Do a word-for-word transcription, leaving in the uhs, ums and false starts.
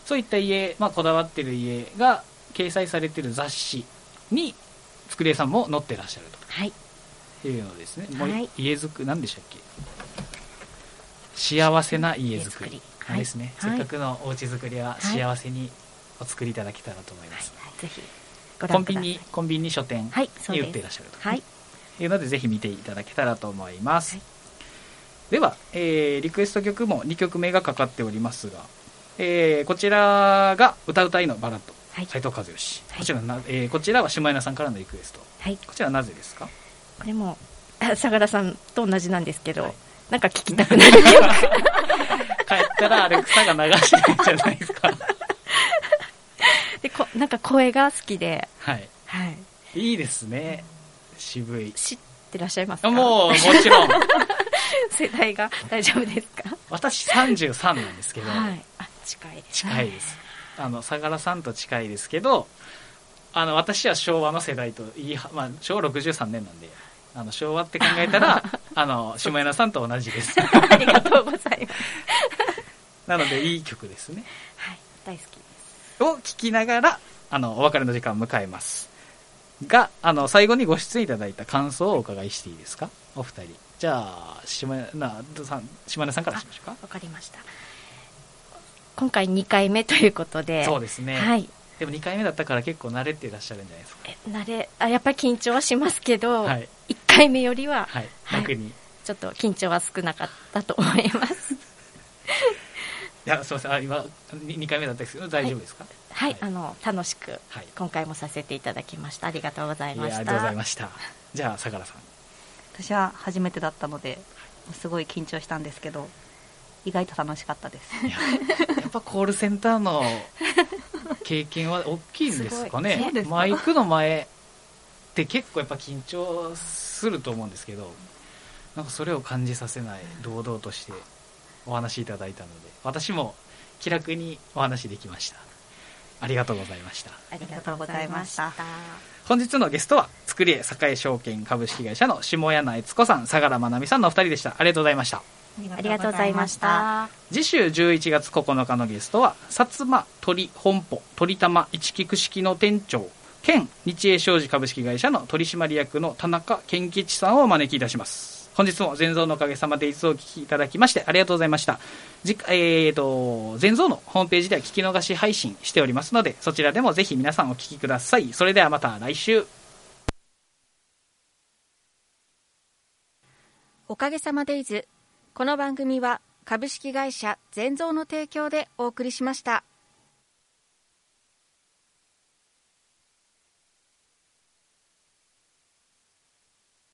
そういった家、まあ、こだわってる家が掲載されている雑誌につくりえさんも載ってらっしゃるというのですね、はい、もう家づく何でしたっけ、幸せな家づくりですね、はい、せっかくのおうちづくりは幸せにお作りいただけたらと思います、 はいはい、ぜひコンビニコンビニ書店に売っていらっしゃると、はい、いうのでぜひ見ていただけたらと思います、はい、では、えー、リクエスト曲もにきょくめがかかっておりますが、えー、こちらが歌うたいのバラッド、はい、斉藤和義、はい、こちらな、えー、こちらは下柳さんからのリクエスト、はい、こちらはなぜですか？ これも相良さんと同じなんですけど、はい、なんか聞きたくなる帰ったらアレクサが流してるんじゃないですかでこなんか声が好きで、 はいはい、いいですね、渋い。 知ってらっしゃいますか？ もうもちろん世代が大丈夫ですか？ 私さんじゅうさんなんですけど、 はい、あ近いです、 近いです、あの相良さんと近いですけど、あの私は昭和の世代といい、まあ、昭和ろくじゅうさんねんなんで、あの昭和って考えたらあの下柳さんと同じですありがとうございますなのでいい曲ですね、 はい、大好きですを聴きながらあのお別れの時間を迎えますが、あの最後にご出演いただいた感想をお伺いしていいですか、お二人。じゃあ下柳さん、下柳さんからしましょうか。 わかりました。今回にかいめということで。 そうですね、はい、でもにかいめだったから結構慣れていらっしゃるんじゃないですか。 え慣れあやっぱり緊張はしますけど、はい、いっかいめよりは、 はい、楽に、はい、 ちょっと緊張は少なかったと思いますいやすみません、あ今にかいめだったんですけど大丈夫ですか？ はい、はい、あの楽しく今回もさせていただきました。ありがとうございました。 いやありがとうございました。じゃあ相良さん。 私は初めてだったのですごい緊張したんですけど意外と楽しかったです。 いややっぱコールセンターの経験は大きいんですかね。マイクの前って結構やっぱ緊張すると思うんですけど、なんかそれを感じさせない堂々としてお話いただいたので、私も気楽にお話できました。ありがとうございました。 ありがとうございました。 本日のゲストはつくりえ栄証券株式会社の下柳悦子さん、相良真奈美さんのお二人でした。ありがとうございました。 ありがとうございました。 次週じゅういちがつここのかのゲストは薩摩鳥本舗鳥玉一菊式の店長兼日英商事株式会社の取締役の田中健吉さんをお招きいたします。本日も全蔵のおかげさまでいつお聞きいただきましてありがとうございました。じ、えー、と全蔵のホームページでは聞き逃し配信しておりますので、そちらでもぜひ皆さんお聞きください。それではまた来週。 おかげさまでイズ。この番組は株式会社全蔵の提供でお送りしました。